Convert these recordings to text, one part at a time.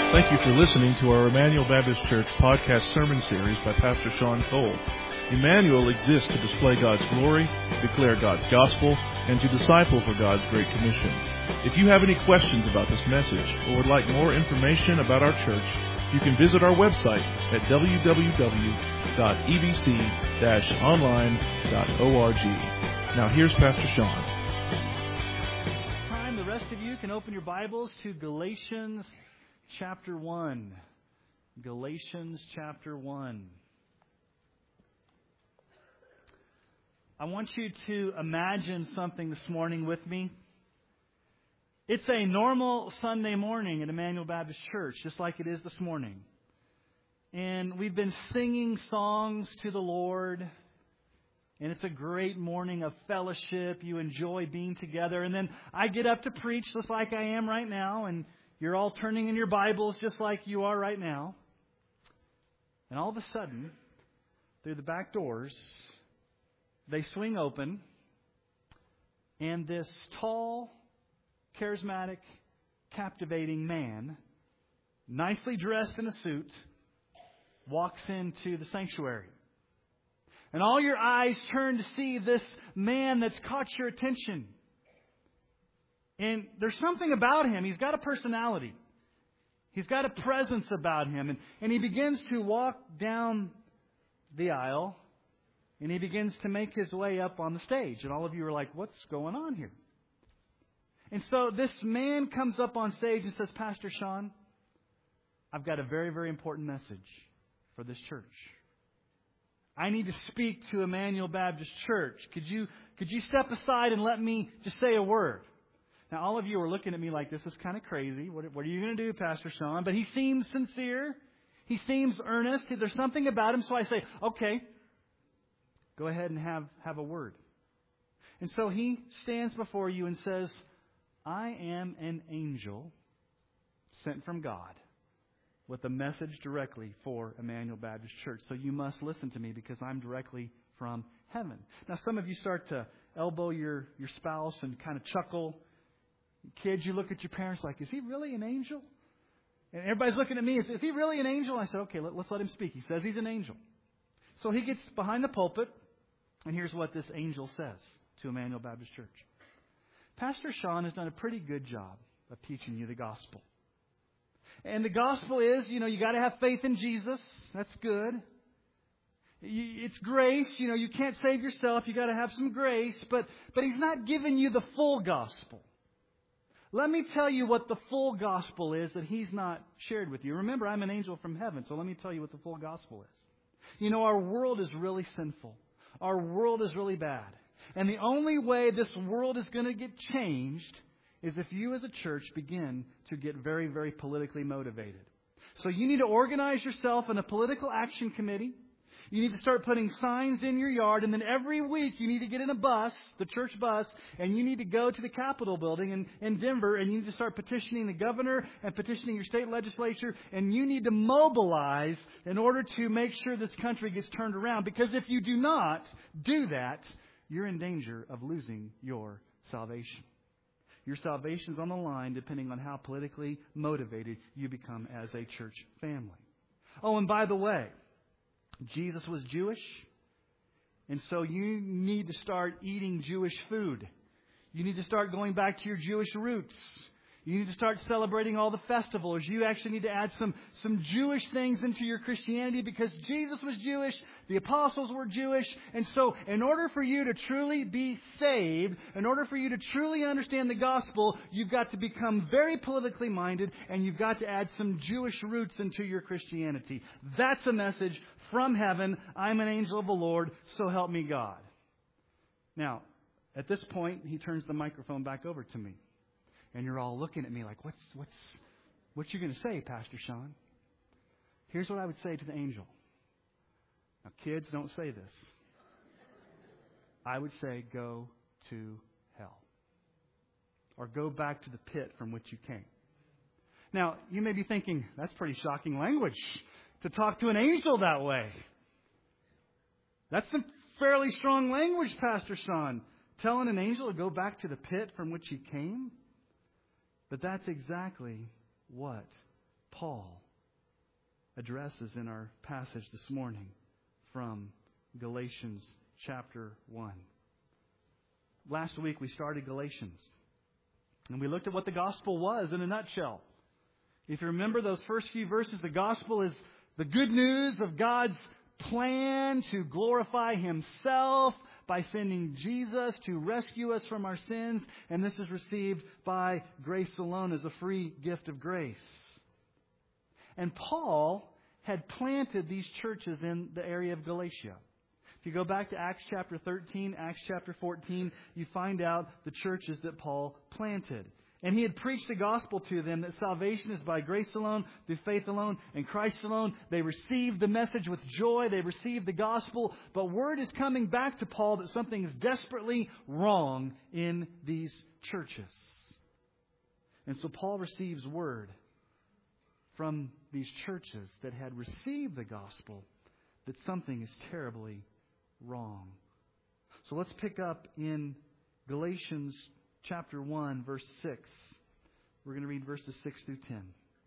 Thank you for listening to our Emmanuel Baptist Church podcast sermon series by Pastor Sean Cole. Emmanuel exists to display God's glory, declare God's gospel, and to disciple for God's Great Commission. If you have any questions about this message or would like more information about our church, you can visit our website at www.ebc-online.org. Now here's Pastor Sean. The rest of you can open your Bibles to Galatians chapter 1. Galatians chapter 1. I want you to imagine something this morning with me. It's a normal Sunday morning at Emmanuel Baptist Church, just like it is this morning. And we've been singing songs to the Lord. And it's a great morning of fellowship. You enjoy being together. And then I get up to preach just like I am right now. And you're all turning in your Bibles just like you are right now. And all of a sudden, through the back doors, they swing open. And this tall, charismatic, captivating man, nicely dressed in a suit, walks into the sanctuary. And all your eyes turn to see this man that's caught your attention. And there's something about him. He's got a personality. He's got a presence about him. And he begins to walk down the aisle. And he begins to make his way up on the stage. And all of you are like, what's going on here? And so this man comes up on stage and says, Pastor Sean, I've got a very, very important message for this church. I need to speak to Emmanuel Baptist Church. Could you step aside and let me just say a word? Now, all of you are looking at me like, this is kind of crazy. What are you going to do, Pastor Sean? But he seems sincere. He seems earnest. There's something about him. So I say, okay, go ahead and have a word. And so he stands before you and says, I am an angel sent from God with a message directly for Emmanuel Baptist Church. So you must listen to me because I'm directly from heaven. Now, some of you start to elbow your spouse and kind of chuckle. Kids, you look at your parents like, is he really an angel? And everybody's looking at me. Is he really an angel? I said, okay, let's let him speak. He says he's an angel. So he gets behind the pulpit, and here's what this angel says to Emmanuel Baptist Church. Pastor Sean has done a pretty good job of teaching you the gospel. And the gospel is, you got to have faith in Jesus. That's good. It's grace. You can't save yourself. You got to have some grace. But he's not giving you the full gospel. Let me tell you what the full gospel is that he's not shared with you. Remember, I'm an angel from heaven, so let me tell you what the full gospel is. Our world is really sinful. Our world is really bad. And the only way this world is going to get changed is if you as a church begin to get very, very politically motivated. So you need to organize yourself in a political action committee. You need to start putting signs in your yard. And then every week you need to get in a bus, the church bus, and you need to go to the Capitol building in Denver. And you need to start petitioning the governor and petitioning your state legislature. And you need to mobilize in order to make sure this country gets turned around. Because if you do not do that, you're in danger of losing your salvation. Your salvation's on the line depending on how politically motivated you become as a church family. Oh, and by the way, Jesus was Jewish, and so you need to start eating Jewish food. You need to start going back to your Jewish roots. You need to start celebrating all the festivals. You actually need to add some Jewish things into your Christianity because Jesus was Jewish, the apostles were Jewish, and so in order for you to truly be saved, in order for you to truly understand the gospel, you've got to become very politically minded and you've got to add some Jewish roots into your Christianity. That's a message from heaven. I'm an angel of the Lord, so help me God. Now, at this point, he turns the microphone back over to me. And you're all looking at me like, what's you going to say, Pastor Sean? Here's what I would say to the angel. Now, kids, don't say this. I would say, go to hell. Or go back to the pit from which you came. Now, you may be thinking, that's pretty shocking language to talk to an angel that way. That's some fairly strong language, Pastor Sean. Telling an angel to go back to the pit from which he came? But that's exactly what Paul addresses in our passage this morning from Galatians chapter 1. Last week we started Galatians, and we looked at what the gospel was in a nutshell. If you remember those first few verses, the gospel is the good news of God's plan to glorify Himself by sending Jesus to rescue us from our sins, and this is received by grace alone as a free gift of grace. And Paul had planted these churches in the area of Galatia. If you go back to Acts chapter 13, Acts chapter 14, you find out the churches that Paul planted. And he had preached the gospel to them that salvation is by grace alone, through faith alone, and Christ alone. They received the message with joy. They received the gospel. But word is coming back to Paul that something is desperately wrong in these churches. And so Paul receives word from these churches that had received the gospel that something is terribly wrong. So let's pick up in Galatians chapter 1, verse 6. We're going to read verses 6 through 10.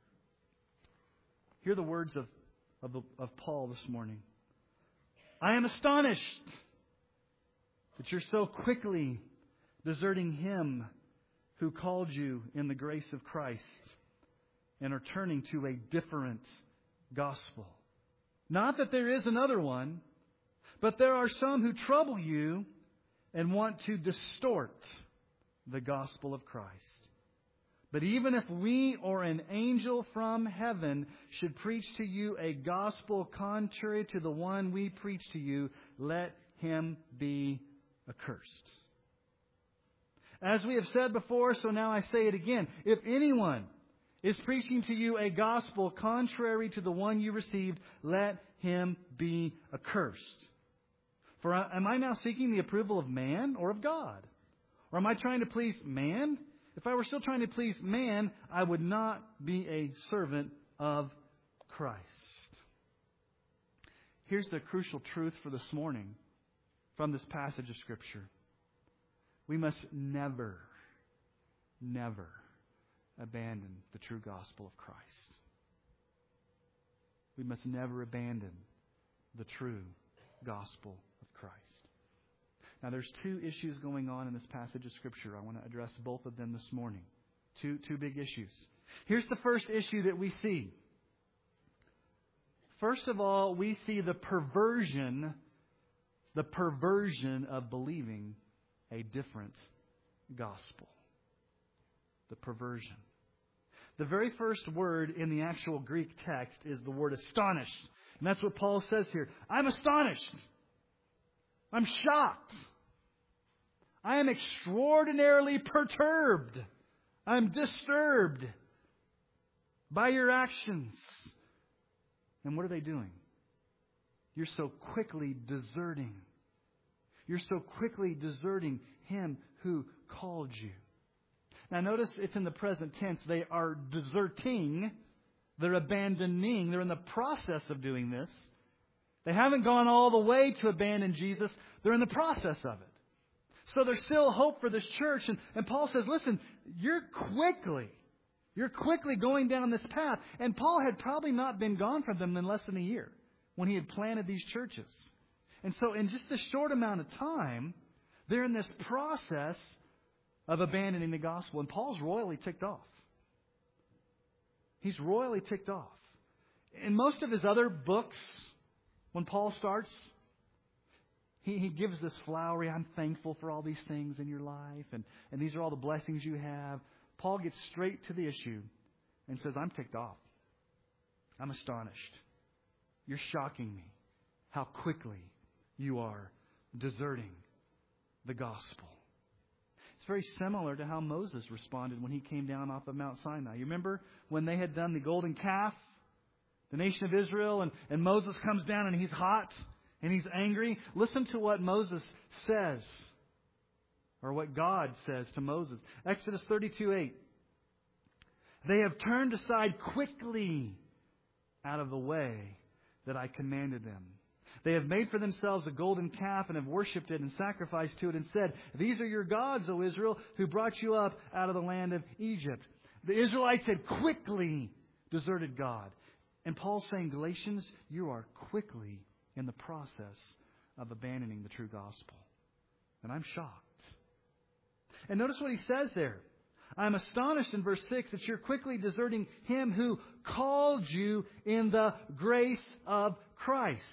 Hear the words of Paul this morning. I am astonished that you're so quickly deserting Him who called you in the grace of Christ and are turning to a different gospel. Not that there is another one, but there are some who trouble you and want to distort the gospel of Christ. But even if we or an angel from heaven should preach to you a gospel contrary to the one we preach to you, let him be accursed. As we have said before, so now I say it again. If anyone is preaching to you a gospel contrary to the one you received, let him be accursed. For am I now seeking the approval of man or of God? Or am I trying to please man? If I were still trying to please man, I would not be a servant of Christ. Here's the crucial truth for this morning from this passage of Scripture. We must never abandon the true gospel of Christ. We must never abandon the true gospel of Christ. Now, there's two issues going on in this passage of Scripture. I want to address both of them this morning. Two big issues. Here's the first issue that we see. First of all, we see the perversion of believing a different gospel. The perversion. The very first word in the actual Greek text is the word astonished. And that's what Paul says here. I'm astonished. I'm shocked. I am extraordinarily perturbed. I'm disturbed by your actions. And what are they doing? You're so quickly deserting. You're so quickly deserting Him who called you. Now notice it's in the present tense. They are deserting. They're abandoning. They're in the process of doing this. They haven't gone all the way to abandon Jesus. They're in the process of it. So there's still hope for this church. And Paul says, listen, you're quickly going down this path. And Paul had probably not been gone from them in less than a year when he had planted these churches. And so in just this short amount of time, they're in this process of abandoning the gospel. And Paul's royally ticked off. He's royally ticked off. In most of his other books, when Paul starts, he gives this flowery, I'm thankful for all these things in your life, and these are all the blessings you have. Paul gets straight to the issue and says, I'm ticked off. I'm astonished. You're shocking me how quickly you are deserting the gospel. It's very similar to how Moses responded when he came down off of Mount Sinai. You remember when they had done the golden calf? The nation of Israel, and Moses comes down and he's hot and he's angry. Listen to what Moses says, or what God says to Moses. Exodus 32:8. They have turned aside quickly out of the way that I commanded them. They have made for themselves a golden calf and have worshipped it and sacrificed to it and said, these are your gods, O Israel, who brought you up out of the land of Egypt. The Israelites had quickly deserted God. And Paul's saying, Galatians, you are quickly in the process of abandoning the true gospel. And I'm shocked. And notice what he says there. I'm astonished in verse 6 that you're quickly deserting Him who called you in the grace of Christ.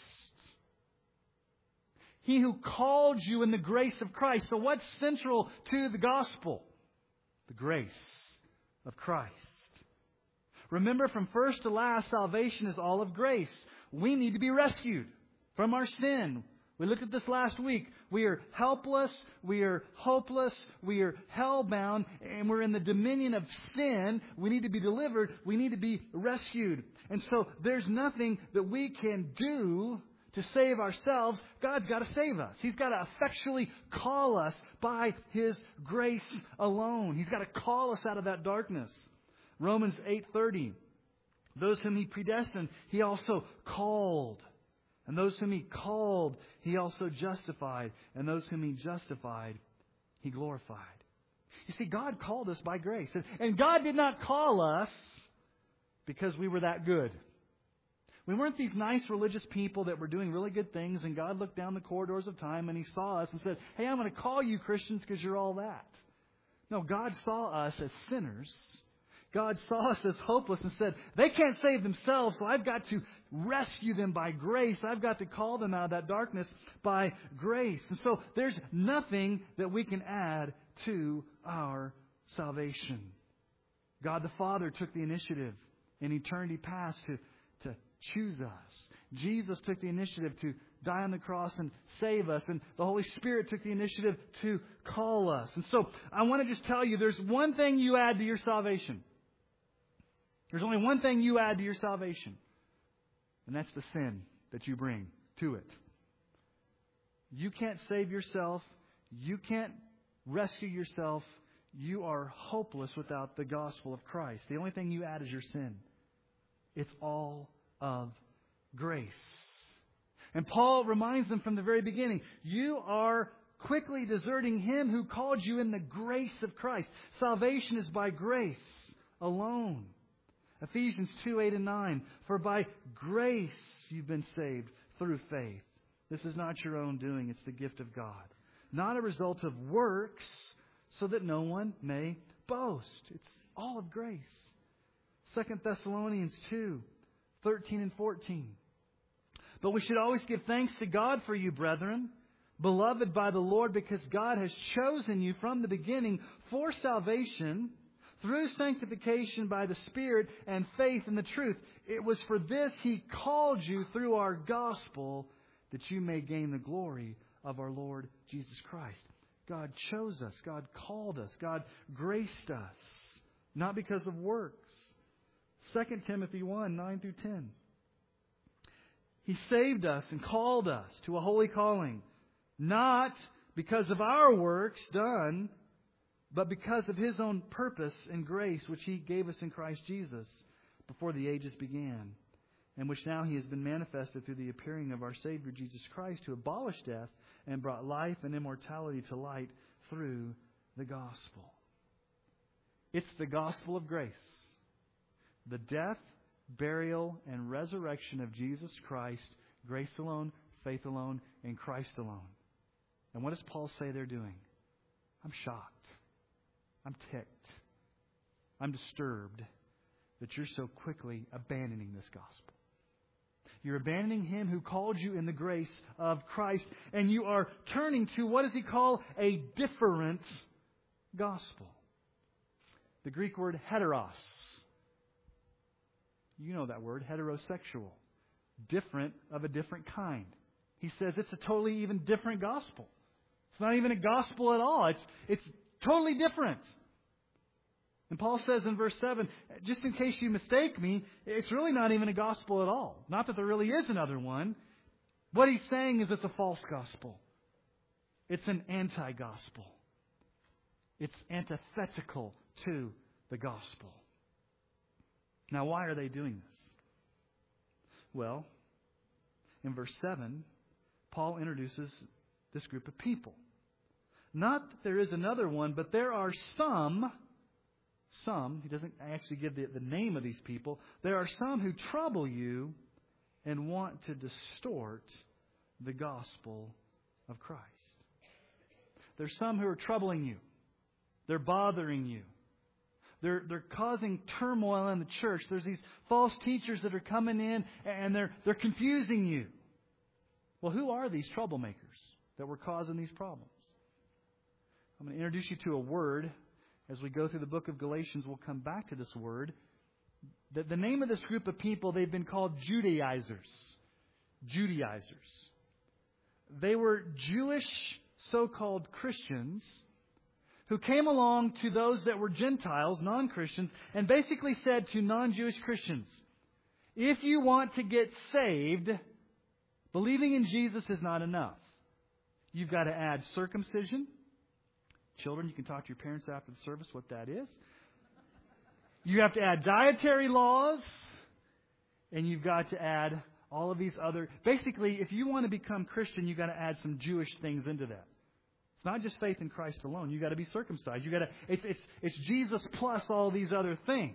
He who called you in the grace of Christ. So what's central to the gospel? The grace of Christ. Remember, from first to last, salvation is all of grace. We need to be rescued from our sin. We looked at this last week. We are helpless, we are hopeless, we are hell-bound, and we're in the dominion of sin. We need to be delivered. We need to be rescued. And so there's nothing that we can do to save ourselves. God's got to save us. He's got to effectually call us by His grace alone. He's got to call us out of that darkness. Romans 8:30. Those whom He predestined, He also called. And those whom He called, He also justified. And those whom He justified, He glorified. You see, God called us by grace. And God did not call us because we were that good. We weren't these nice religious people that were doing really good things, and God looked down the corridors of time and He saw us and said, hey, I'm going to call you Christians because you're all that. No, God saw us as sinners. God saw us as hopeless and said, they can't save themselves, so I've got to rescue them by grace. I've got to call them out of that darkness by grace. And so there's nothing that we can add to our salvation. God the Father took the initiative in eternity past to choose us. Jesus took the initiative to die on the cross and save us. And the Holy Spirit took the initiative to call us. And so I want to just tell you, there's one thing you add to your salvation. There's only one thing you add to your salvation. And that's the sin that you bring to it. You can't save yourself. You can't rescue yourself. You are hopeless without the gospel of Christ. The only thing you add is your sin. It's all of grace. And Paul reminds them from the very beginning, you are quickly deserting Him who called you in the grace of Christ. Salvation is by grace alone. Ephesians 2:8 and 9. For by grace you've been saved through faith. This is not your own doing. It's the gift of God. Not a result of works, so that no one may boast. It's all of grace. 2 Thessalonians 2:13 and 14. But we should always give thanks to God for you, brethren, beloved by the Lord, because God has chosen you from the beginning for salvation through sanctification by the Spirit and faith in the truth. It was for this He called you through our gospel, that you may gain the glory of our Lord Jesus Christ. God chose us. God called us. God graced us. Not because of works. 2 Timothy 1:9 through 10. He saved us and called us to a holy calling, not because of our works done, but because of His own purpose and grace, which He gave us in Christ Jesus before the ages began, and which now He has been manifested through the appearing of our Savior Jesus Christ, who abolished death and brought life and immortality to light through the gospel. It's the gospel of grace. The death, burial, and resurrection of Jesus Christ, grace alone, faith alone, and Christ alone. And what does Paul say they're doing? I'm shocked. I'm ticked. I'm disturbed that you're so quickly abandoning this gospel. You're abandoning Him who called you in the grace of Christ, and you are turning to, what does he call, a different gospel. The Greek word heteros. You know that word, heterosexual. Different of a different kind. He says it's a totally even different gospel. It's not even a gospel at all. It's totally different. And Paul says in verse 7, just in case you mistake me, it's really not even a gospel at all. Not that there really is another one. What he's saying is it's a false gospel. It's an anti-gospel. It's antithetical to the gospel. Now, why are they doing this? Well, in verse 7, Paul introduces this group of people. Not that there is another one, but there are some some, he doesn't actually give the name of these people, there are some who trouble you and want to distort the gospel of Christ. There's some who are troubling you. They're bothering you. They're causing turmoil in the church. There's these false teachers that are coming in and they're confusing you. Well, who are these troublemakers that were causing these problems? I'm going to introduce you to a word. As we go through the book of Galatians, we'll come back to this word. The name of this group of people, they've been called Judaizers. Judaizers. They were Jewish so-called Christians who came along to those that were Gentiles, non-Christians, and basically said to non-Jewish Christians, if you want to get saved, believing in Jesus is not enough. You've got to add circumcision. Children, you can talk to your parents after the service what that is. You have to add dietary laws, and you've got to add all of these other... Basically, if you want to become Christian, you've got to add some Jewish things into that. It's not just faith in Christ alone. You've got to be circumcised. It's Jesus plus all these other things.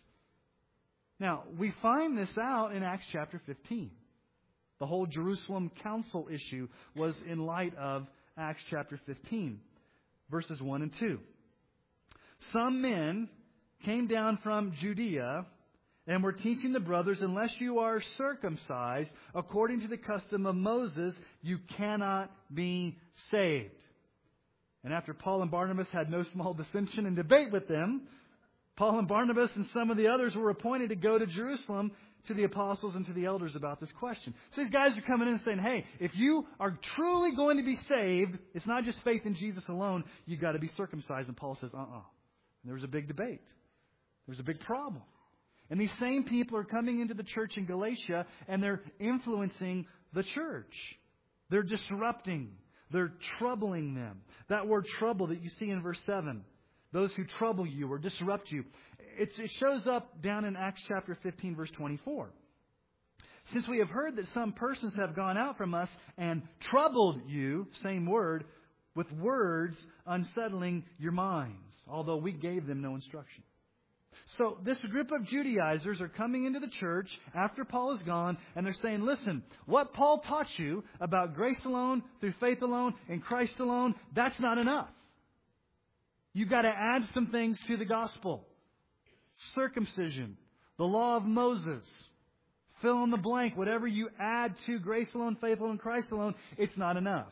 Now, we find this out in Acts chapter 15. The whole Jerusalem council issue was in light of Acts chapter 15, verses 1 and 2. Some men came down from Judea and were teaching the brothers, unless you are circumcised according to the custom of Moses, you cannot be saved. And after Paul and Barnabas had no small dissension and debate with them, Paul and Barnabas and some of the others were appointed to go to Jerusalem to the apostles and to the elders about this question. So these guys are coming in and saying, hey, if you are truly going to be saved, it's not just faith in Jesus alone, you've got to be circumcised. And Paul says, And there was a big debate. There was a big problem. And these same people are coming into the church in Galatia and they're influencing the church. They're disrupting. They're troubling them. That word trouble that you see in verse 7, those who trouble you or disrupt you, it shows up down in Acts chapter 15, verse 24. Since we have heard that some persons have gone out from us and troubled you, same word, with words unsettling your minds, although we gave them no instruction. So this group of Judaizers are coming into the church after Paul is gone, and they're saying, listen, what Paul taught you about grace alone, through faith alone, in Christ alone, that's not enough. You've got to add some things to the gospel. Circumcision, the law of Moses, fill in the blank, whatever you add to grace alone, faith alone, Christ alone, it's not enough.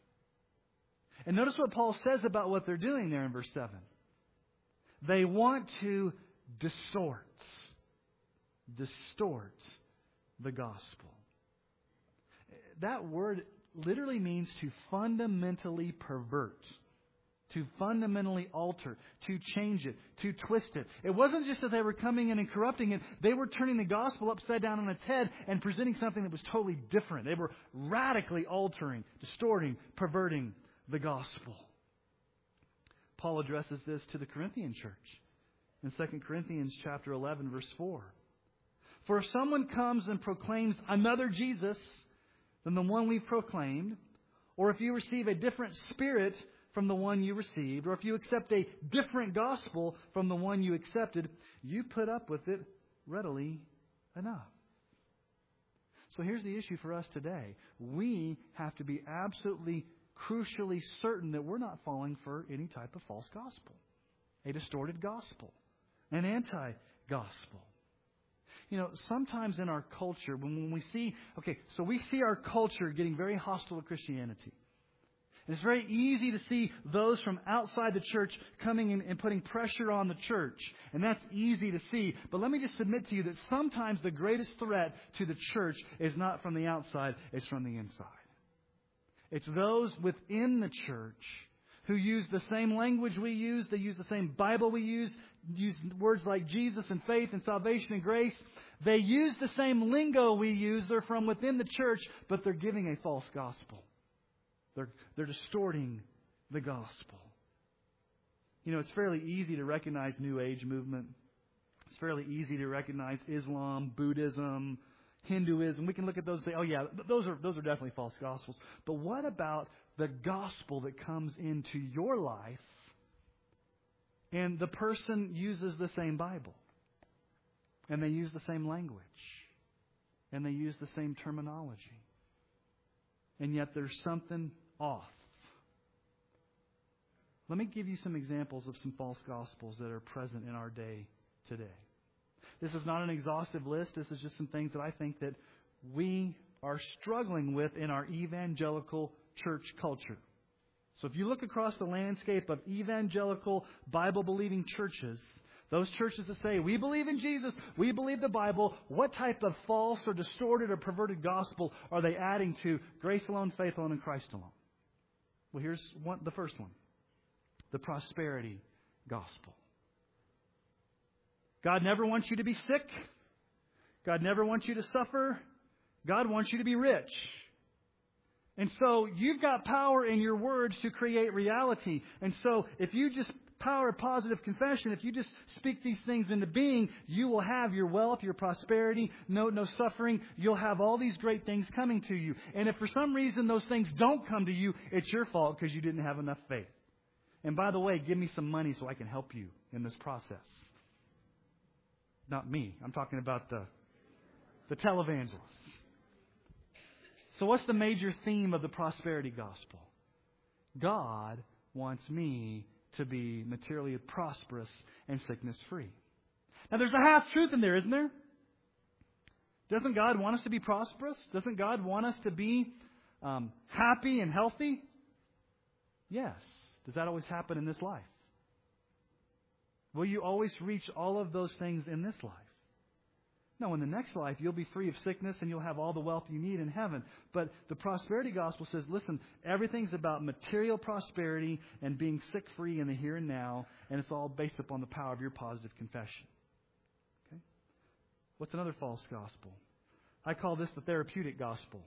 And notice what Paul says about what they're doing there in verse 7. They want to distort the gospel. That word literally means to fundamentally pervert, to fundamentally alter, to change it, to twist it. It wasn't just that they were coming in and corrupting it. They were turning the gospel upside down on its head and presenting something that was totally different. They were radically altering, distorting, perverting the gospel. Paul addresses this to the Corinthian church in 2 Corinthians chapter 11, verse 4. For if someone comes and proclaims another Jesus than the one we proclaimed, or if you receive a different spirit from the one you received, or if you accept a different gospel from the one you accepted, you put up with it readily enough. So here's the issue for us today. We have to be absolutely crucially certain that we're not falling for any type of false gospel, a distorted gospel, an anti-gospel. You know, sometimes in our culture, when we see, we see our culture getting very hostile to Christianity. And it's very easy to see those from outside the church coming in and putting pressure on the church. And that's easy to see. But let me just submit to you that sometimes the greatest threat to the church is not from the outside, it's from the inside. It's those within the church who use the same language we use, they use the same Bible we use words like Jesus and faith and salvation and grace. They use the same lingo we use. They're from within the church, but they're giving a false gospel. They're distorting the gospel. You know, it's fairly easy to recognize New Age movement. It's fairly easy to recognize Islam, Buddhism, Hinduism. We can look at those and say, oh yeah, those are definitely false gospels. But what about the gospel that comes into your life And the person uses the same Bible. And they use the same language. And they use the same terminology. And yet there's something off. Let me give you some examples of some false gospels that are present in our day today. This is not an exhaustive list. This is just some things that I think that we are struggling with in our evangelical church culture. So if you look across the landscape of evangelical Bible-believing churches, those churches that say, we believe in Jesus, we believe the Bible, what type of false or distorted or perverted gospel are they adding to grace alone, faith alone, and Christ alone? Well, here's the first one. The prosperity gospel. God never wants you to be sick. God never wants you to suffer. God wants you to be rich. And so you've got power in your words to create reality. And so if you just power of positive confession, if you just speak these things into being, you will have your wealth, your prosperity, no suffering. You'll have all these great things coming to you. And if for some reason those things don't come to you, it's your fault because you didn't have enough faith. And by the way, give me some money so I can help you in this process. Not me. I'm talking about the televangelists. So what's the major theme of the prosperity gospel? God wants me to be materially prosperous and sickness-free. Now there's a half-truth in there, isn't there? Doesn't God want us to be prosperous? Doesn't God want us to be happy and healthy? Yes. Does that always happen in this life? Will you always reach all of those things in this life? No, in the next life, you'll be free of sickness and you'll have all the wealth you need in heaven. But the prosperity gospel says, listen, everything's about material prosperity and being sick-free in the here and now, and it's all based upon the power of your positive confession. Okay? What's another false gospel? I call this the therapeutic gospel.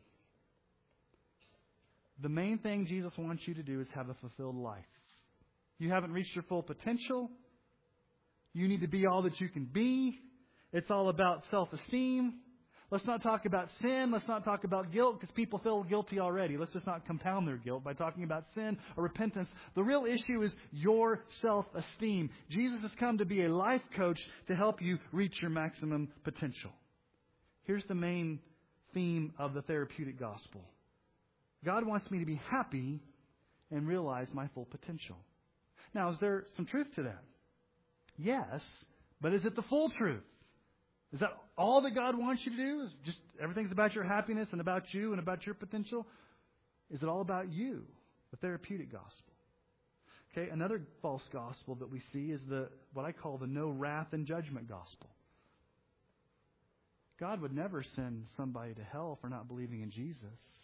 The main thing Jesus wants you to do is have a fulfilled life. You haven't reached your full potential. You need to be all that you can be. It's all about self-esteem. Let's not talk about sin. Let's not talk about guilt because people feel guilty already. Let's just not compound their guilt by talking about sin or repentance. The real issue is your self-esteem. Jesus has come to be a life coach to help you reach your maximum potential. Here's the main theme of the therapeutic gospel. God wants me to be happy and realize my full potential. Now, is there some truth to that? Yes, but is it the full truth? Is that all that God wants you to do? Is just everything's about your happiness and about you and about your potential? Is it all about you? The therapeutic gospel. Okay, another false gospel that we see is what I call the no wrath and judgment gospel. God would never send somebody to hell for not believing in Jesus.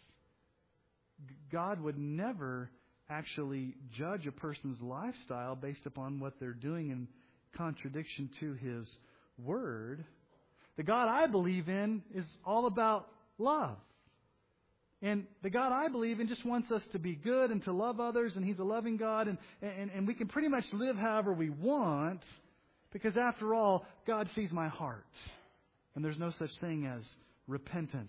God would never actually judge a person's lifestyle based upon what they're doing in contradiction to His Word. The God I believe in is all about love. And the God I believe in just wants us to be good and to love others, and He's a loving God, and we can pretty much live however we want, because after all, God sees my heart. And there's no such thing as repentance.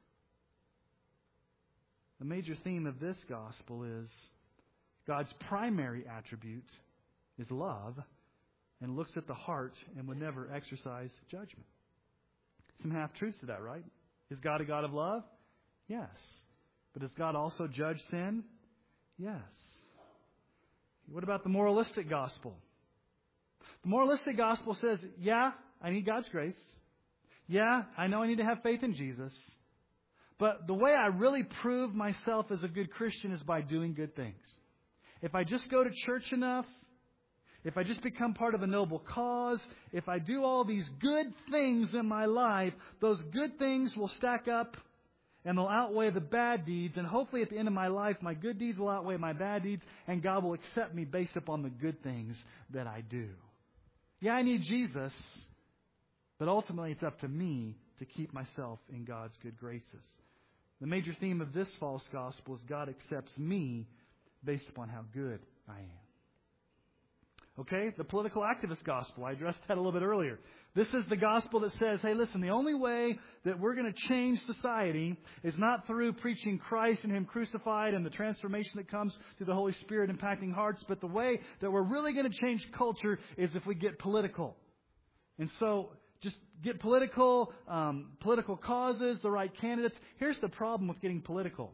The major theme of this gospel is God's primary attribute is love, and looks at the heart and would never exercise judgment. Some half-truths to that, right? Is God a God of love? Yes. But does God also judge sin? Yes. What about the moralistic gospel? The moralistic gospel says, yeah, I need God's grace. Yeah, I know I need to have faith in Jesus. But the way I really prove myself as a good Christian is by doing good things. If I just go to church enough, if I just become part of a noble cause, if I do all these good things in my life, those good things will stack up and they'll outweigh the bad deeds. And hopefully at the end of my life, my good deeds will outweigh my bad deeds, and God will accept me based upon the good things that I do. Yeah, I need Jesus, but ultimately it's up to me to keep myself in God's good graces. The major theme of this false gospel is God accepts me based upon how good I am. Okay? The political activist gospel. I addressed that a little bit earlier. This is the gospel that says, hey, listen, the only way that we're going to change society is not through preaching Christ and Him crucified and the transformation that comes through the Holy Spirit impacting hearts, but the way that we're really going to change culture is if we get political. And so, just get political causes, the right candidates. Here's the problem with getting political.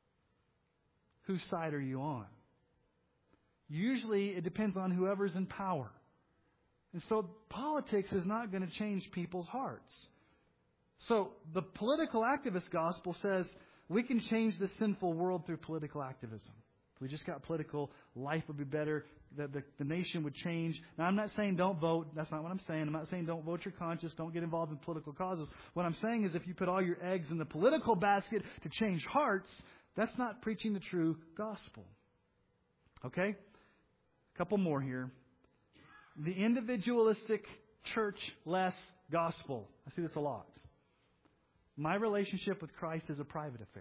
Whose side are you on? Usually it depends on whoever's in power. And so politics is not going to change people's hearts. So the political activist gospel says we can change the sinful world through political activism. If we just got political, life would be better, the nation would change. Now, I'm not saying don't vote. That's not what I'm saying. I'm not saying don't vote your conscience, don't get involved in political causes. What I'm saying is if you put all your eggs in the political basket to change hearts, that's not preaching the true gospel. Okay? A couple more here. The individualistic, church-less gospel. I see this a lot. My relationship with Christ is a private affair.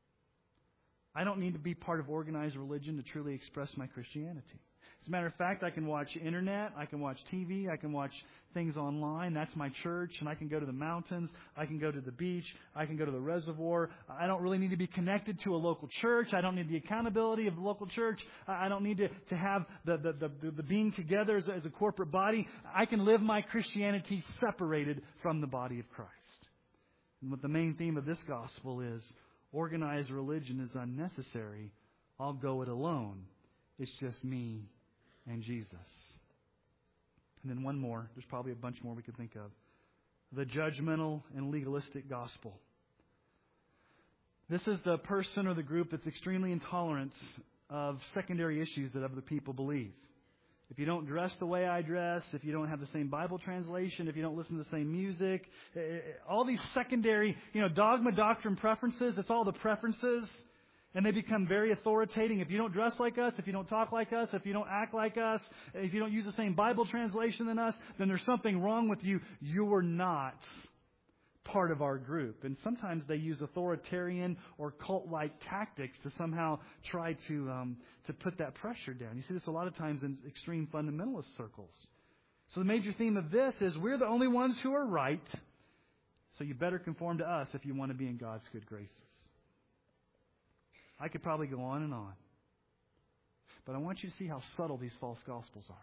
I don't need to be part of organized religion to truly express my Christianity. As a matter of fact, I can watch internet, I can watch TV, I can watch things online. That's my church. And I can go to the mountains, I can go to the beach, I can go to the reservoir. I don't really need to be connected to a local church. I don't need the accountability of the local church. I don't need to have the being together as a corporate body. I can live my Christianity separated from the body of Christ. And what the main theme of this gospel is, organized religion is unnecessary. I'll go it alone. It's just me and Jesus. And then one more. There's probably a bunch more we could think of. The judgmental and legalistic gospel. This is the person or the group that's extremely intolerant of secondary issues that other people believe. If you don't dress the way I dress, if you don't have the same Bible translation, if you don't listen to the same music, all these secondary, dogma, doctrine, preferences, it's all the preferences. And they become very authoritating. If you don't dress like us, if you don't talk like us, if you don't act like us, if you don't use the same Bible translation than us, then there's something wrong with you. You are not part of our group. And sometimes they use authoritarian or cult-like tactics to somehow try to put that pressure down. You see this a lot of times in extreme fundamentalist circles. So the major theme of this is we're the only ones who are right, so you better conform to us if you want to be in God's good graces. I could probably go on and on. But I want you to see how subtle these false gospels are.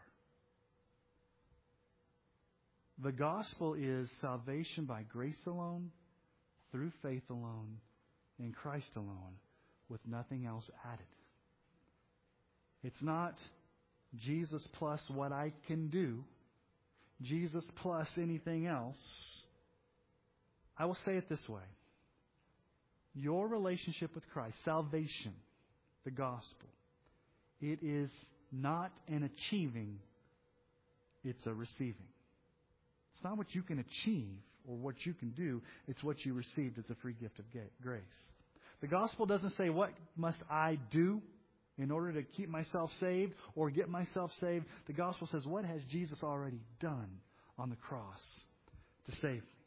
The gospel is salvation by grace alone, through faith alone, in Christ alone, with nothing else added. It's not Jesus plus what I can do, Jesus plus anything else. I will say it this way. Your relationship with Christ, salvation, the gospel, it is not an achieving, it's a receiving. It's not what you can achieve or what you can do, it's what you received as a free gift of grace. The gospel doesn't say, what must I do in order to keep myself saved or get myself saved? The gospel says, what has Jesus already done on the cross to save me?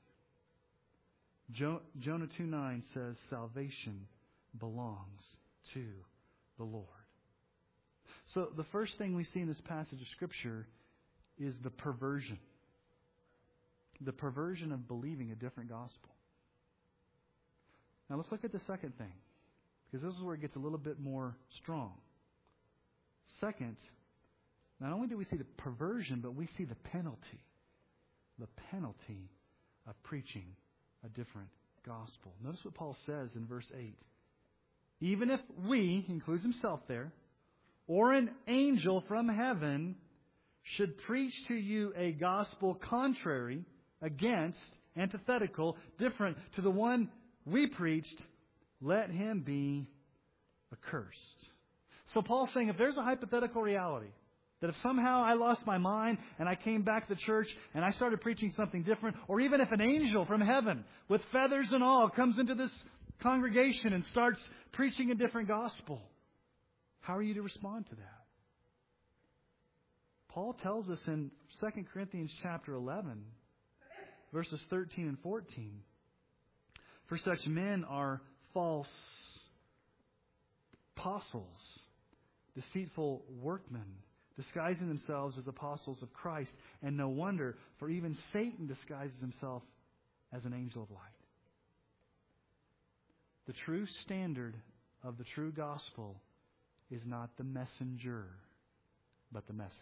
Jonah 2:9 says, salvation belongs to the Lord. So the first thing we see in this passage of Scripture is the perversion. The perversion of believing a different gospel. Now let's look at the second thing, because this is where it gets a little bit more strong. Second, not only do we see the perversion, but we see the penalty. The penalty of preaching a different gospel. Notice what Paul says in verse 8. Even if we, he includes himself there, or an angel from heaven should preach to you a gospel contrary, against, antithetical, different to the one we preached, let him be accursed. So Paul's saying if there's a hypothetical reality, that if somehow I lost my mind and I came back to the church and I started preaching something different, or even if an angel from heaven with feathers and all comes into this congregation and starts preaching a different gospel, how are you to respond to that? Paul tells us in 2 Corinthians chapter 11, verses 13 and 14, for such men are false apostles, deceitful workmen, disguising themselves as apostles of Christ. And no wonder, for even Satan disguises himself as an angel of light. The true standard of the true gospel is not the messenger, but the message.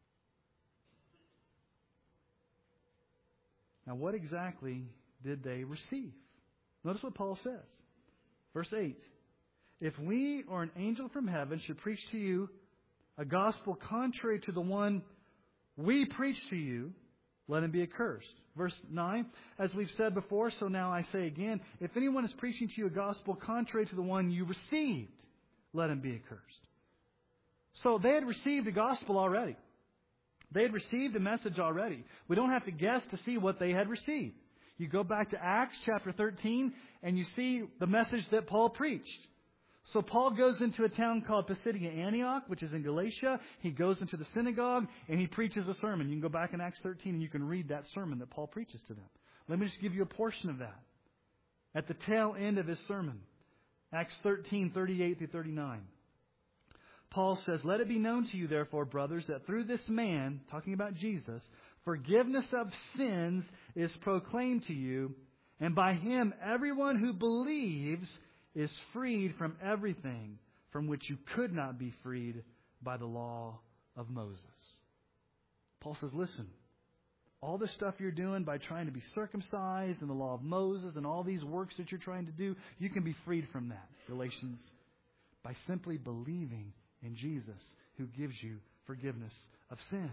Now, what exactly did they receive? Notice what Paul says. Verse 8. If we or an angel from heaven should preach to you a gospel contrary to the one we preach to you, let him be accursed. Verse 9. As we've said before, so now I say again, if anyone is preaching to you a gospel contrary to the one you received, let him be accursed. So they had received a gospel already. They had received a message already. We don't have to guess to see what they had received. You go back to Acts chapter 13 and you see the message that Paul preached. So Paul goes into a town called Pisidia Antioch, which is in Galatia. He goes into the synagogue and he preaches a sermon. You can go back in Acts 13 and you can read that sermon that Paul preaches to them. Let me just give you a portion of that. At the tail end of his sermon, Acts 13, 38 through 39. Paul says, let it be known to you, therefore, brothers, that through this man, talking about Jesus, forgiveness of sins is proclaimed to you, and by him everyone who believes is freed from everything from which you could not be freed by the law of Moses. Paul says, listen, all this stuff you're doing by trying to be circumcised and the law of Moses and all these works that you're trying to do, you can be freed from that. Galatians, by simply believing in Jesus, who gives you forgiveness of sins.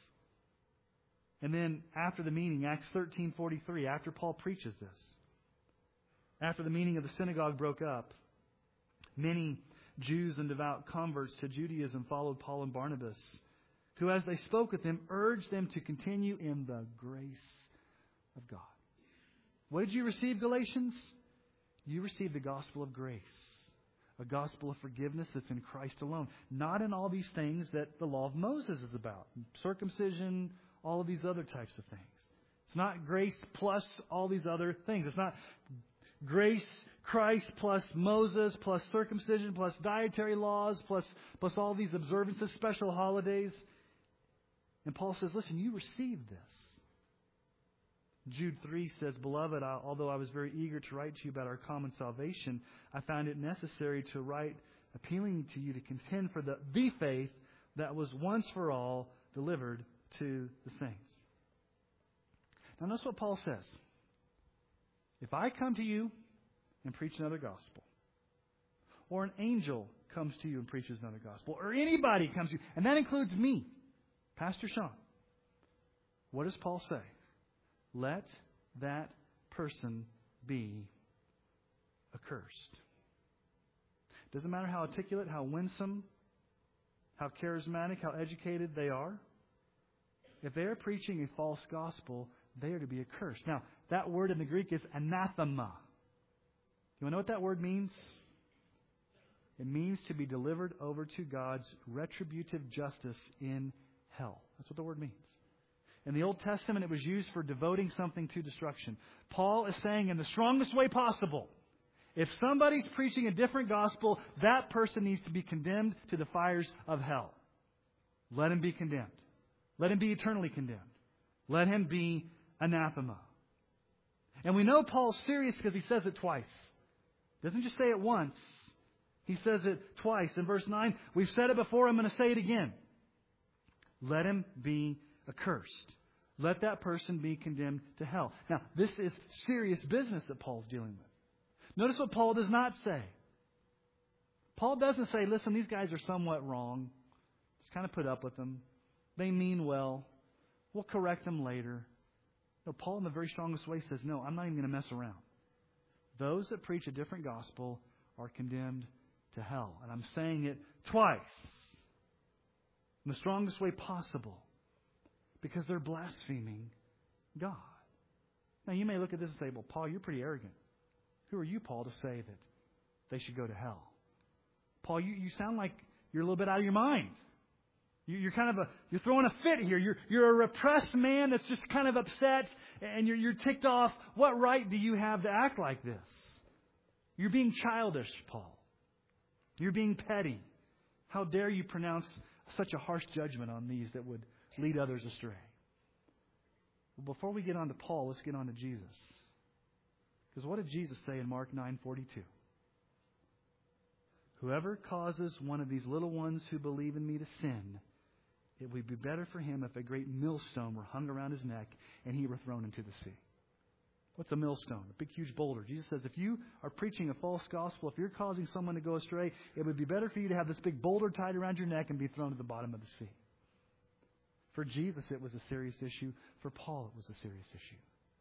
And then after the meeting, Acts 13:43, after Paul preaches this, after the meeting of the synagogue broke up, many Jews and devout converts to Judaism followed Paul and Barnabas, who, as they spoke with them, urged them to continue in the grace of God. What did you receive, Galatians? You received the gospel of grace. A gospel of forgiveness that's in Christ alone. Not in all these things that the law of Moses is about. Circumcision, all of these other types of things. It's not grace plus all these other things. It's not grace, Christ plus Moses plus circumcision plus dietary laws plus all these observances, special holidays. And Paul says, listen, you received this. Jude 3 says, Beloved, although I was very eager to write to you about our common salvation, I found it necessary to write appealing to you to contend for the faith that was once for all delivered to the saints. Now notice what Paul says. If I come to you and preach another gospel, or an angel comes to you and preaches another gospel, or anybody comes to you, and that includes me, Pastor Sean, what does Paul say? Let that person be accursed. Doesn't matter how articulate, how winsome, how charismatic, how educated they are. If they are preaching a false gospel, they are to be accursed. Now, that word in the Greek is anathema. You want to know what that word means? It means to be delivered over to God's retributive justice in hell. That's what the word means. In the Old Testament, it was used for devoting something to destruction. Paul is saying in the strongest way possible, if somebody's preaching a different gospel, that person needs to be condemned to the fires of hell. Let him be condemned. Let him be eternally condemned. Let him be anathema. And we know Paul's serious because he says it twice. He doesn't just say it once. He says it twice. In verse 9, we've said it before, I'm going to say it again. Let him be accursed. Let that person be condemned to hell. Now, this is serious business that Paul's dealing with. Notice what Paul does not say. Paul doesn't say, listen, these guys are somewhat wrong. Just kind of put up with them. They mean well. We'll correct them later. No, Paul in the very strongest way says, no, I'm not even going to mess around. Those that preach a different gospel are condemned to hell. And I'm saying it twice. In the strongest way possible. Because they're blaspheming God. Now you may look at this and say, well, Paul, you're pretty arrogant. Who are you, Paul, to say that they should go to hell? Paul, you sound like you're a little bit out of your mind. You're throwing a fit here. You're a repressed man that's just kind of upset and you're ticked off. What right do you have to act like this? You're being childish, Paul. You're being petty. How dare you pronounce such a harsh judgment on these that would lead others astray? Well, before we get on to Paul, let's get on to Jesus. Because what did Jesus say in Mark 9:42? Whoever causes one of these little ones who believe in me to sin, it would be better for him if a great millstone were hung around his neck and he were thrown into the sea. What's a millstone? A big, huge boulder. Jesus says if you are preaching a false gospel, if you're causing someone to go astray, it would be better for you to have this big boulder tied around your neck and be thrown to the bottom of the sea. For Jesus, it was a serious issue. For Paul, it was a serious issue.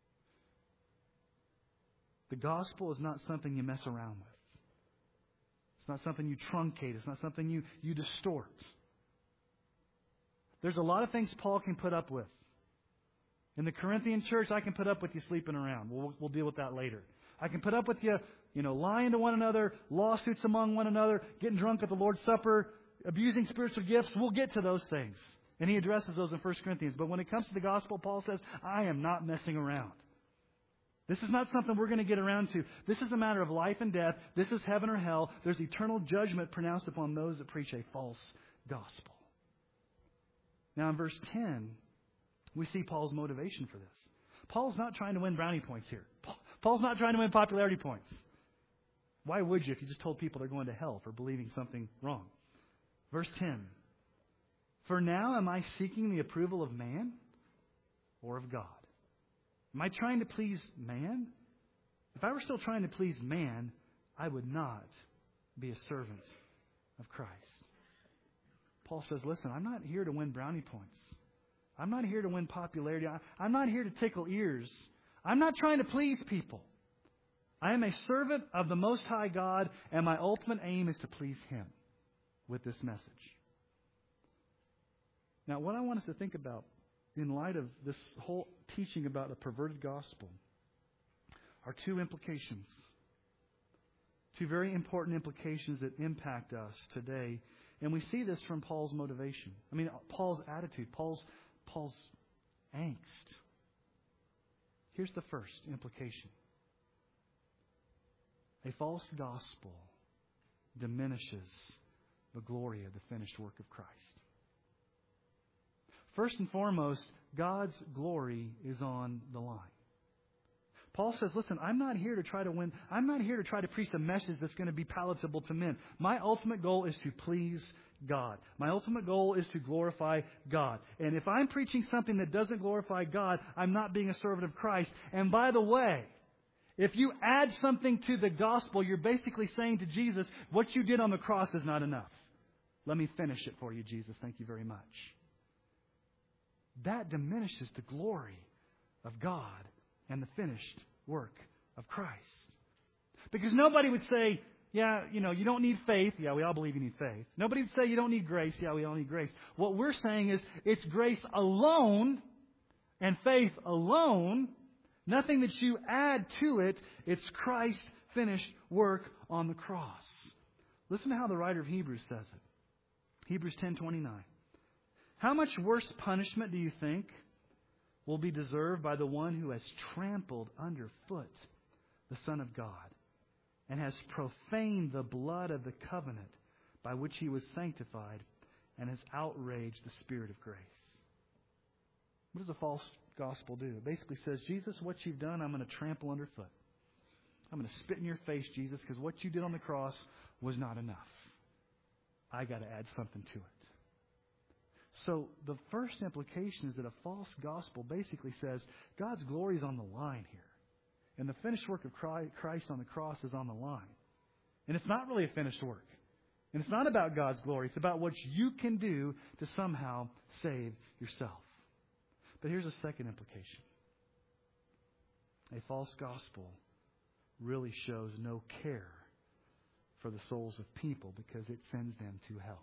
The gospel is not something you mess around with. It's not something you truncate. It's not something you distort. There's a lot of things Paul can put up with. In the Corinthian church, I can put up with you sleeping around. We'll deal with that later. I can put up with you, lying to one another, lawsuits among one another, getting drunk at the Lord's Supper, abusing spiritual gifts. We'll get to those things. And he addresses those in 1 Corinthians. But when it comes to the gospel, Paul says, I am not messing around. This is not something we're going to get around to. This is a matter of life and death. This is heaven or hell. There's eternal judgment pronounced upon those that preach a false gospel. Now in verse 10, we see Paul's motivation for this. Paul's not trying to win brownie points here. Paul's not trying to win popularity points. Why would you if you just told people they're going to hell for believing something wrong? Verse 10. For now am I seeking the approval of man or of God? Am I trying to please man? If I were still trying to please man, I would not be a servant of Christ. Paul says, listen, I'm not here to win brownie points. I'm not here to win popularity. I'm not here to tickle ears. I'm not trying to please people. I am a servant of the Most High God, and my ultimate aim is to please Him with this message. Now, what I want us to think about in light of this whole teaching about a perverted gospel are two implications. Two very important implications that impact us today. And we see this from Paul's motivation. I mean, Paul's attitude, Paul's angst. Here's the first implication. A false gospel diminishes the glory of the finished work of Christ. First and foremost, God's glory is on the line. Paul says, listen, I'm not here to try to win. I'm not here to try to preach a message that's going to be palatable to men. My ultimate goal is to please God. My ultimate goal is to glorify God. And if I'm preaching something that doesn't glorify God, I'm not being a servant of Christ. And by the way, if you add something to the gospel, you're basically saying to Jesus, what you did on the cross is not enough. Let me finish it for you, Jesus. Thank you very much. That diminishes the glory of God and the finished work of Christ. Because nobody would say, yeah, you don't need faith. Yeah, we all believe you need faith. Nobody would say you don't need grace. Yeah, we all need grace. What we're saying is it's grace alone and faith alone. Nothing that you add to it. It's Christ's finished work on the cross. Listen to how the writer of Hebrews says it. Hebrews 10:29. How much worse punishment do you think will be deserved by the one who has trampled underfoot the Son of God and has profaned the blood of the covenant by which He was sanctified and has outraged the Spirit of grace? What does a false gospel do? It basically says, Jesus, what you've done, I'm going to trample underfoot. I'm going to spit in your face, Jesus, because what you did on the cross was not enough. I got to add something to it. So the first implication is that a false gospel basically says God's glory is on the line here. And the finished work of Christ on the cross is on the line. And it's not really a finished work. And it's not about God's glory. It's about what you can do to somehow save yourself. But here's a second implication. A false gospel really shows no care for the souls of people because it sends them to hell.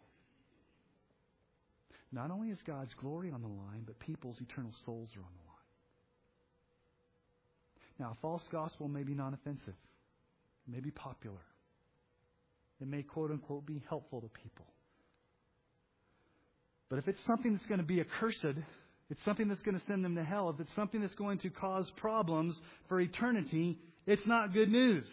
Not only is God's glory on the line, but people's eternal souls are on the line. Now, a false gospel may be non-offensive. It may be popular. It may, quote-unquote, be helpful to people. But if it's something that's going to be accursed, it's something that's going to send them to hell, if it's something that's going to cause problems for eternity, it's not good news.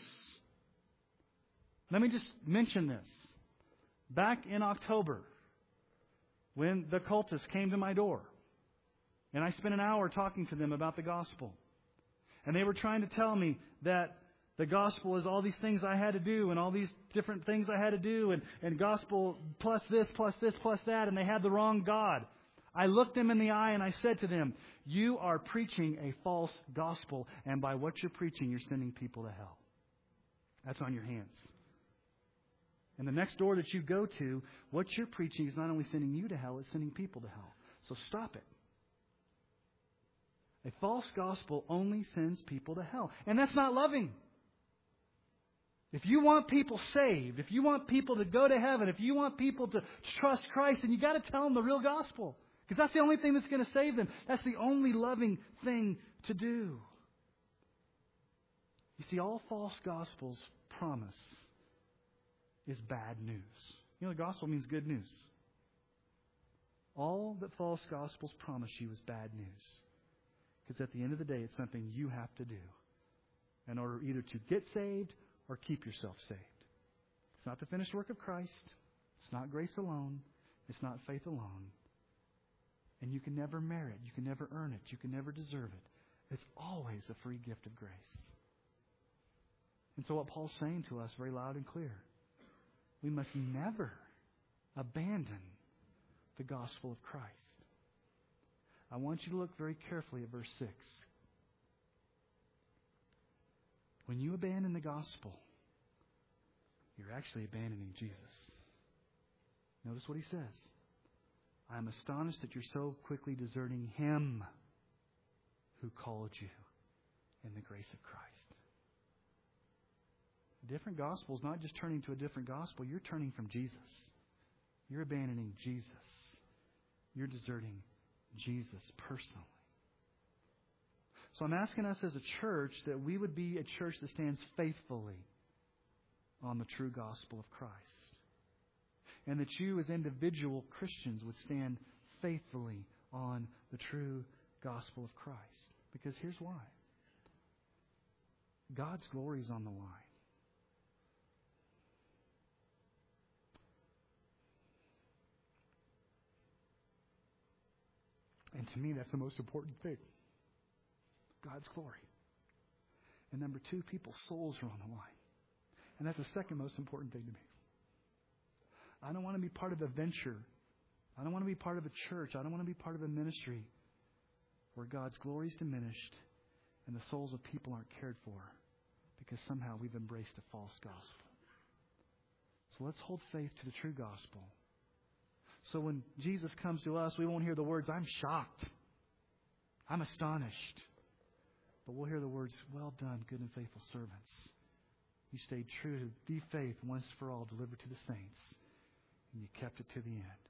Let me just mention this. Back in October, when the cultists came to my door, and I spent an hour talking to them about the gospel. And they were trying to tell me that the gospel is all these things I had to do and all these different things I had to do and gospel plus this, plus this, plus that, and they had the wrong God. I looked them in the eye and I said to them, you are preaching a false gospel, and by what you're preaching, you're sending people to hell. That's on your hands. And the next door that you go to, what you're preaching is not only sending you to hell, it's sending people to hell. So stop it. A false gospel only sends people to hell. And that's not loving. If you want people saved, if you want people to go to heaven, if you want people to trust Christ, then you got to tell them the real gospel. Because that's the only thing that's going to save them. That's the only loving thing to do. You see, all false gospels promise is bad news. You know, the gospel means good news. All that false gospels promise you is bad news. Because at the end of the day, it's something you have to do in order either to get saved or keep yourself saved. It's not the finished work of Christ. It's not grace alone. It's not faith alone. And you can never merit. You can never earn it. You can never deserve it. It's always a free gift of grace. And so what Paul's saying to us very loud and clear, we must never abandon the gospel of Christ. I want you to look very carefully at verse 6. When you abandon the gospel, you're actually abandoning Jesus. Notice what he says. I am astonished that you're so quickly deserting Him who called you in the grace of Christ. A different gospel is not just turning to a different gospel. You're turning from Jesus. You're abandoning Jesus. You're deserting Jesus personally. So I'm asking us as a church that we would be a church that stands faithfully on the true gospel of Christ. And that you as individual Christians would stand faithfully on the true gospel of Christ. Because here's why. God's glory is on the line. And to me, that's the most important thing. God's glory. And number two, people's souls are on the line. And that's the second most important thing to me. I don't want to be part of a venture. I don't want to be part of a church. I don't want to be part of a ministry where God's glory is diminished and the souls of people aren't cared for because somehow we've embraced a false gospel. So let's hold faith to the true gospel. So when Jesus comes to us, we won't hear the words, I'm shocked. I'm astonished. But we'll hear the words, well done, good and faithful servants. You stayed true to the faith once for all delivered to the saints. And you kept it to the end.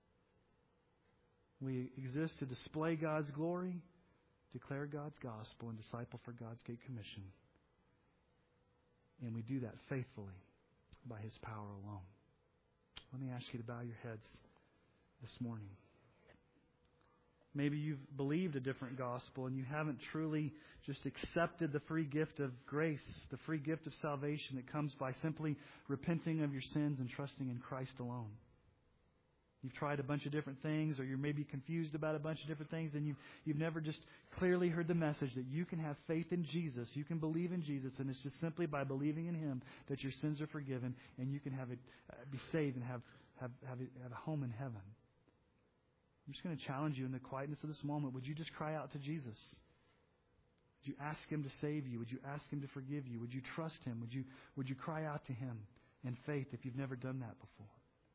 We exist to display God's glory, declare God's gospel, and disciple for God's Great Commission. And we do that faithfully by His power alone. Let me ask you to bow your heads this morning. Maybe you've believed a different gospel and you haven't truly just accepted the free gift of grace, the free gift of salvation that comes by simply repenting of your sins and trusting in Christ alone. You've tried a bunch of different things, or you're maybe confused about a bunch of different things, and you've never just clearly heard the message that you can have faith in Jesus, you can believe in Jesus, and it's just simply by believing in Him that your sins are forgiven, and you can have it be saved and have a home in heaven. I'm just going to challenge you in the quietness of this moment. Would you just cry out to Jesus? Would you ask Him to save you? Would you ask Him to forgive you? Would you trust Him? Would you cry out to Him in faith if you've never done that before?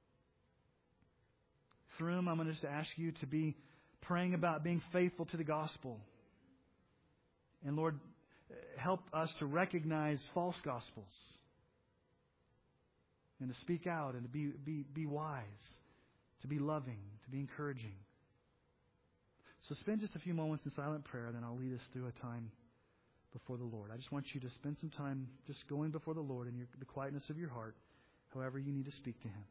This room, I'm going to just ask you to be praying about being faithful to the gospel. And Lord, help us to recognize false gospels and to speak out and to be wise, to be loving, to be encouraging. So spend just a few moments in silent prayer, and then I'll lead us through a time before the Lord. I just want you to spend some time just going before the Lord in the quietness of your heart, however you need to speak to Him.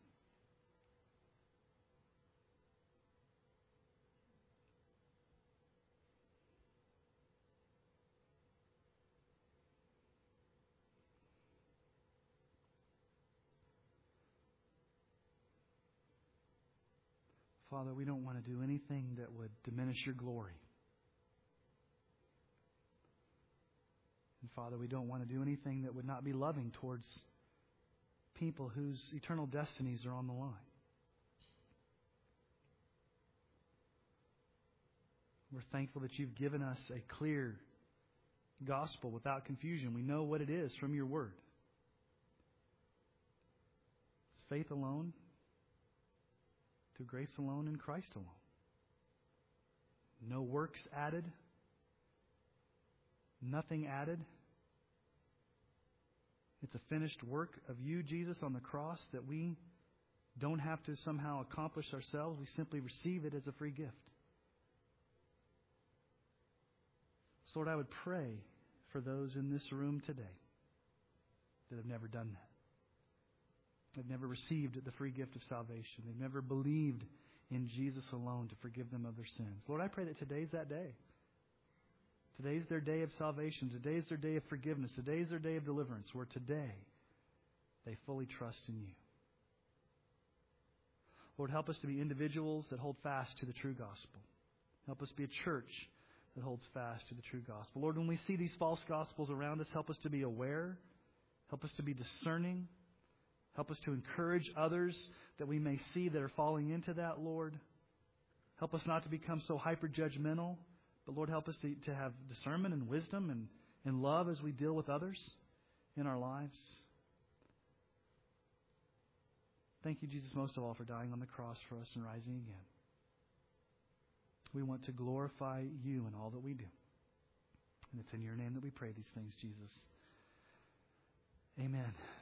Father, we don't want to do anything that would diminish your glory. And Father, we don't want to do anything that would not be loving towards people whose eternal destinies are on the line. We're thankful that you've given us a clear gospel without confusion. We know what it is from your word. It's faith alone, through grace alone, in Christ alone. No works added. Nothing added. It's a finished work of you, Jesus, on the cross that we don't have to somehow accomplish ourselves. We simply receive it as a free gift. So Lord, I would pray for those in this room today that have never done that. They've never received the free gift of salvation. They've never believed in Jesus alone to forgive them of their sins. Lord, I pray that today's that day. Today's their day of salvation. Today's their day of forgiveness. Today's their day of deliverance, where today they fully trust in you. Lord, help us to be individuals that hold fast to the true gospel. Help us be a church that holds fast to the true gospel. Lord, when we see these false gospels around us, help us to be aware. Help us to be discerning. Help us to encourage others that we may see that are falling into that, Lord. Help us not to become so hyper-judgmental. But Lord, help us to have discernment and wisdom and love as we deal with others in our lives. Thank you, Jesus, most of all, for dying on the cross for us and rising again. We want to glorify you in all that we do. And it's in your name that we pray these things, Jesus. Amen.